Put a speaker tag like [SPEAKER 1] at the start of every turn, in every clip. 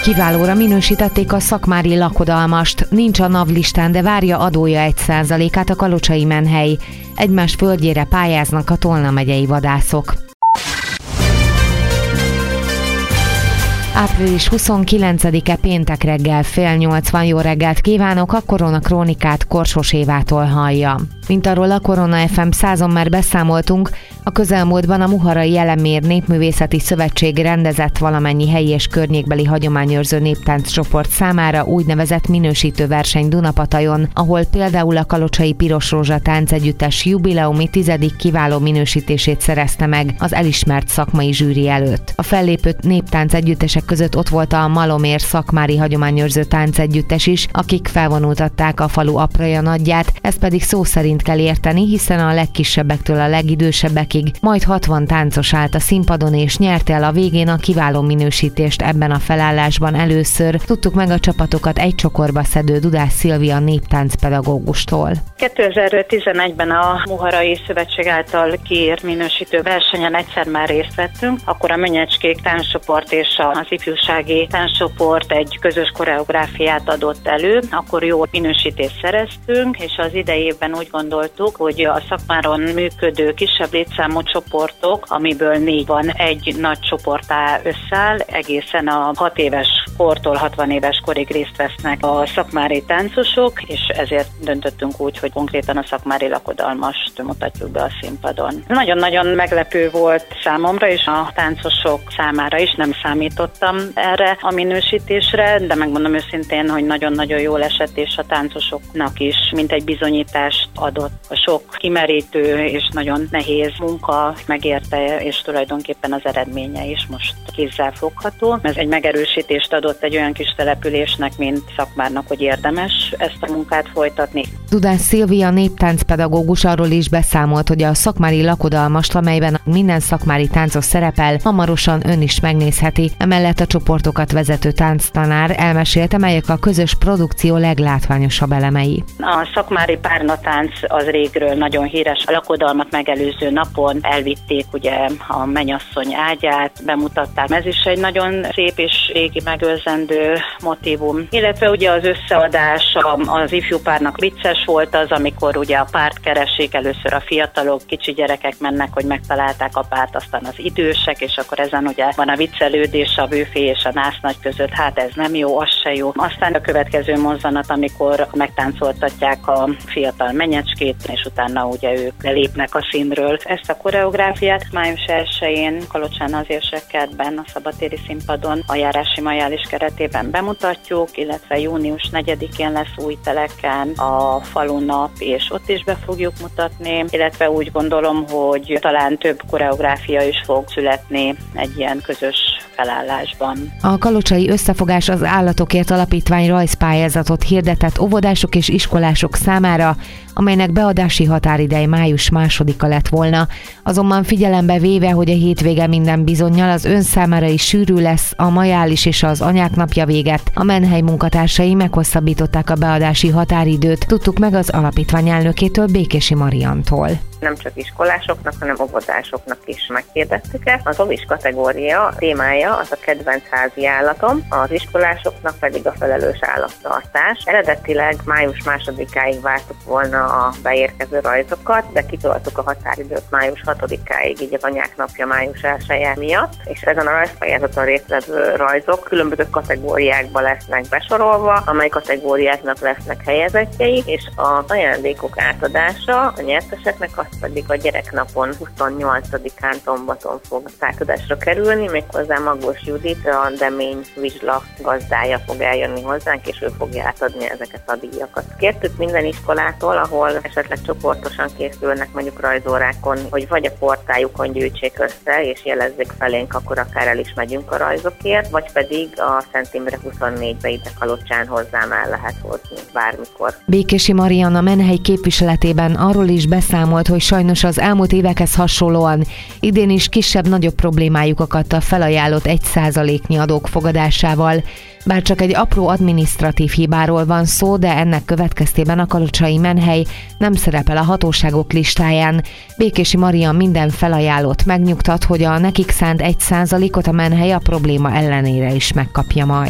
[SPEAKER 1] Kiválóra minősítették a szakmári lakodalmast, nincs a NAV listán, de várja adója 1%-át a kalocsai menhely. Egymás földjére pályáznak a Tolna megyei vadászok. Április 29-e péntek reggel 7:30. Jó reggelt kívánok, a Korona Krónikát Korsos Évától hallja. Mint arról a Korona FM 100-on már beszámoltunk, a közelmúltban a Muharai Elemér Népművészeti Szövetség rendezett valamennyi helyi és környékbeli hagyományőrző néptánc csoport számára úgynevezett minősítőverseny Dunapatajon, ahol például a kalocsai Piros Rózsa táncegyüttes jubileumi 10. kiváló minősítését szerezte meg az elismert szakmai zsűri előtt. A fellépő néptánc együttesek között ott volt a Malomér szakmári hagyományőrző táncegyüttes is, akik felvonultatták a falu apraja nagyját, ezt pedig szó szerint kell érteni, hiszen a legkisebbektől a legidősebbekig majd 60 táncos állt a színpadon és nyerte el a végén a kiváló minősítést ebben a felállásban először. Tudtuk meg a csapatokat egy csokorba szedő Dudás Szilvia néptáncpedagógustól.
[SPEAKER 2] 2011-ben a Muharai Szövetség által kiírt minősítő versenyen egyszer már részt vettünk, akkor a Mönyecskék tánccsoport és az ifjúsági tánccsoport egy közös koreográfiát adott elő, akkor jó minősítést szereztünk, és az idei évben úgy gondoltuk, hogy a szakmáron működő kisebb létszámú csoportok, amiből 4 van, egy nagy csoporttá összeáll, egészen a 6 éves kortól 60 éves korig részt vesznek a szakmári táncosok, és ezért döntöttünk úgy, hogy konkrétan a szakmári lakodalmast mutatjuk be a színpadon. Nagyon-nagyon meglepő volt számomra és a táncosok számára is, nem számítottam erre a minősítésre, de megmondom őszintén, hogy nagyon-nagyon jól esett, és a táncosoknak is mint egy bizonyítást adott. A sok kimerítő és nagyon nehéz munka megérte, és tulajdonképpen az eredménye is most kézzelfogható. Ez egy megerősítést adott egy olyan kis településnek, mint Szakmárnak, hogy érdemes ezt a munkát folytatni.
[SPEAKER 1] Dudás Szilvia néptáncpedagógus arról is beszámolt, hogy a szakmári lakodalmast, amelyben minden szakmári táncos szerepel, hamarosan ön is megnézheti. Emellett a csoportokat vezető tánctanár elmesélte, melyek a közös produkció leglátványosabb elemei.
[SPEAKER 2] A szakmári párnatánc az régről nagyon híres. A lakodalmat megelőző napon elvitték ugye a mennyasszony ágyát, bemutatták. Ez is egy nagyon szép és régi megőrzendő motívum. Illetve ugye az összeadás az ifjú párnak vicces volt az, amikor ugye a párt keresik, először a fiatalok, kicsi gyerekek mennek, hogy megtalálták a párt, aztán az idősek, és akkor ezen ugye van a viccelődés a bőfé és a násznagy között, hát ez nem jó, az se jó. Aztán a következő mozzanat, amikor megtáncoltatják a fiatal menyecskét, és utána ugye ők lépnek a színről. Ezt a koreográfiát május 1-én Kalocsán az Érsekkertben, a szabadtéri színpadon a járási majális keretében bemutatjuk, illetve június 4-én lesz Újteleken a falunap, és ott is be fogjuk mutatni, illetve úgy gondolom, hogy talán több koreográfia is fog születni egy ilyen közös felállásban.
[SPEAKER 1] A Kalocsai Összefogás az Állatokért Alapítvány rajzpályázatot hirdetett óvodások és iskolások számára, amelynek beadási határideje május 2-a lett volna. Azonban figyelembe véve, hogy a hétvége minden bizonnyal az ön számára is sűrű lesz, a majális és az anyák napja véget, a menhely munkatársai meghosszabbították a beadási határidőt, tudtuk meg az alapítvány elnökétől, Békési Mariantól.
[SPEAKER 3] Nem csak iskolásoknak, hanem óvodásoknak is megkérdettük ezt. Az óvis kategória témája az a kedvenc házi állatom, az iskolásoknak pedig a felelős állattartás. Eredetileg május 2-áig vártuk volna a beérkező rajzokat, de kitoltuk a határidőt május 6-áig, így az anyák napja május 1-je miatt, és ezen a rajzpályázaton résztvevő rajzok különböző kategóriákba lesznek besorolva, amely kategóriáknak lesznek helyezettjei, és az ajándékok átadása a nyerteseknek azt pedig a gyereknapon 28-án Szombaton fog átadásra kerülni, méghozzá Magos Judit, a Demény Vizsla gazdája fog eljönni hozzánk, és ő fogja átadni ezeket a díjakat. Kértük minden iskolától, ahol esetleg csoportosan készülnek mondjuk rajzórákon, hogy vagy a portájukon gyűjtsék össze, és jelezzék felénk, akkor akár el is megyünk a rajzokért, vagy pedig a Szent Imre 24-be ide Kalocsán hozzám el lehet hozni bármikor.
[SPEAKER 1] Békési Marianna menhely képviseletében arról is beszámolt, hogy sajnos az elmúlt évekhez hasonlóan idén is kisebb-nagyobb problémájuk akadt a felajánlott 1%-nyi adók fogadásával. Bár csak egy apró adminisztratív hibáról van szó, de ennek következtében a kalocsai menhely nem szerepel a hatóságok listáján. Békési Maria minden felajánlott megnyugtat, hogy a nekik szánt 1%-ot a menhely a probléma ellenére is megkapja majd.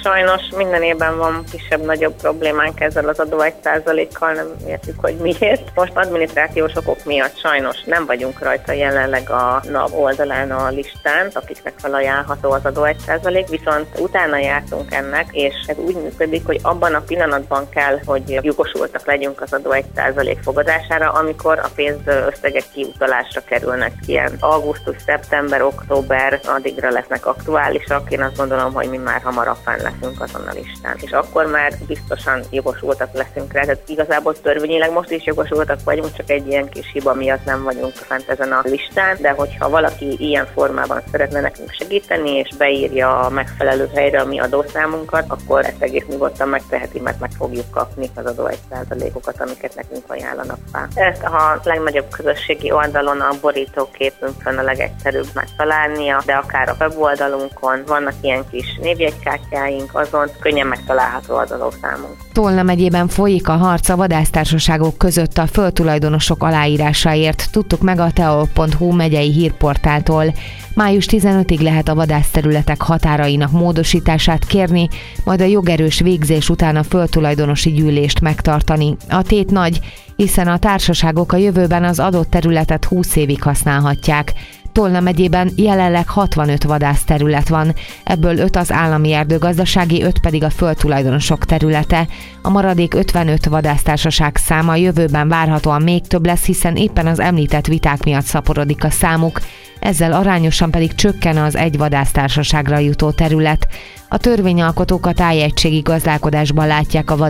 [SPEAKER 3] Sajnos minden évben van kisebb-nagyobb problémánk ezzel az adó 1%-kal, nem értjük, hogy miért. Most adminisztrációs okok miatt sajnos nem vagyunk rajta jelenleg a NAV oldalán a listán, akiknek felajánlható az adó 1%, viszont utána jártunk ennek, és ez úgy működik, hogy abban a pillanatban kell, hogy jogosultak legyünk az adó 1% fogadására, amikor a pénzösszegek kiutalásra kerülnek. Ilyen augusztus, szeptember, október, addigra lesznek aktuálisak. Én azt gondolom, hogy mi már hamarabb fenn leszünk azon a listán. És akkor már biztosan jogosultak leszünk rá. Tehát igazából törvényileg most is jogosultak vagyunk, csak egy ilyen kis hiba miatt nem vagyunk fent ezen a listán, de hogyha valaki ilyen formában szeretne nekünk segíteni, és beírja a megfelelő helyre a mi adószámunkat, akkor ezt egész nyugodtan megteheti, mert meg fogjuk kapni az adó 1%-okat, amiket nekünk ajánlanak fel. Ezt a legnagyobb közösségi oldalon a borítóképünkön a legegyszerűbb megtalálnia, de akár a weboldalunkon vannak ilyen kis névjegykártyáink, azon könnyen megtalálható az adószámunk.
[SPEAKER 1] Tolna megyében folyik a harc a vadásztársaságok között a földtulajdonosok aláírásáért, tudtuk meg a teol.hu megyei hírportáltól. Május 15-ig lehet a vadászterületek határainak módosítását kérni, majd a jogerős végzés után a földtulajdonosi gyűlést megtartani. A tét nagy, hiszen a társaságok a jövőben az adott területet 20 évig használhatják. Tolna megyében jelenleg 65 vadászterület van, ebből 5 az állami erdőgazdasági, 5 pedig a földtulajdonosok területe. A maradék 55 vadásztársaság száma a jövőben várhatóan még több lesz, hiszen éppen az említett viták miatt szaporodik a számuk, ezzel arányosan pedig csökken az egy vadásztársaságra jutó terület. A törvényalkotók a tájegységi gazdálkodásban látják a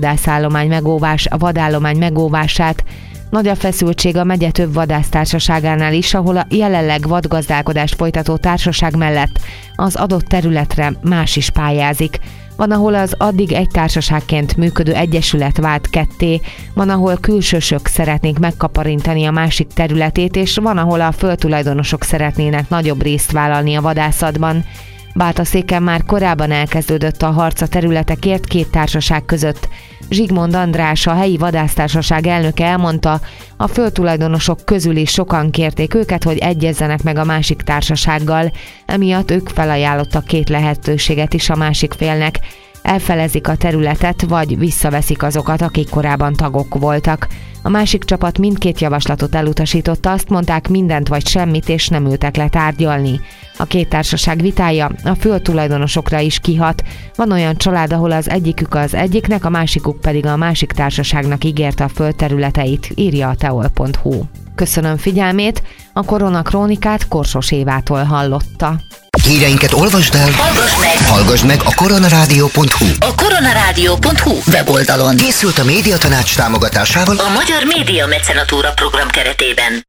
[SPEAKER 1] vadállomány megóvását. Nagy a feszültség a megye több vadásztársaságánál is, ahol a jelenleg vadgazdálkodást folytató társaság mellett az adott területre más is pályázik. Van, ahol az addig egy társaságként működő egyesület vált ketté, van, ahol külsősök szeretnék megkaparintani a másik területét, és van, ahol a földtulajdonosok szeretnének nagyobb részt vállalni a vadászatban. Bátaszéken már korábban elkezdődött a harc a területekért két társaság között. Zsigmond András, a helyi vadásztársaság elnöke elmondta, a földtulajdonosok közül is sokan kérték őket, hogy egyezzenek meg a másik társasággal, emiatt ők felajánlottak két lehetőséget is a másik félnek. Elfelezik a területet, vagy visszaveszik azokat, akik korábban tagok voltak. A másik csapat mindkét javaslatot elutasította, azt mondták, mindent vagy semmit, és nem ültek le tárgyalni. A két társaság vitája a földtulajdonosokra is kihat. Van olyan család, ahol az egyikük az egyiknek, a másikuk pedig a másik társaságnak ígérte a földterületeit, írja a teol.hu. Köszönöm figyelmét, a Koronakrónikát Korsos Évától hallotta.
[SPEAKER 4] Híreinket olvasd el, hallgassd meg a koronarádió.hu.
[SPEAKER 5] A koronarádió.hu weboldalon.
[SPEAKER 4] Készült a Médiatanács támogatásával
[SPEAKER 5] a Magyar Média Mecenatúra program keretében.